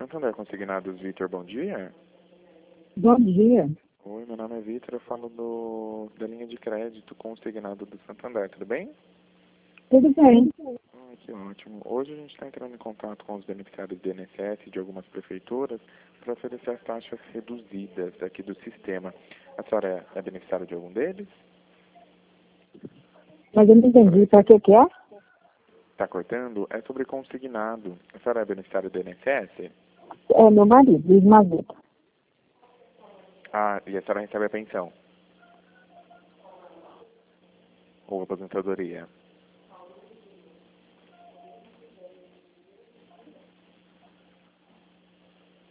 Santander Consignados, Vitor, bom dia. Bom dia. Oi, meu nome é Vitor, eu falo da linha de crédito consignado do Santander, tudo bem? Tudo bem. Que ótimo. Hoje a gente está entrando em contato com os beneficiários do INSS de algumas prefeituras para oferecer as taxas reduzidas aqui do sistema. A senhora é beneficiária de algum deles? Mas eu não entendi. Para que é? Está cortando? É sobre consignado. A senhora é beneficiária do INSS? É meu marido, Luiz Mazuto. Ah, e a senhora recebe a pensão? Ou aposentadoria?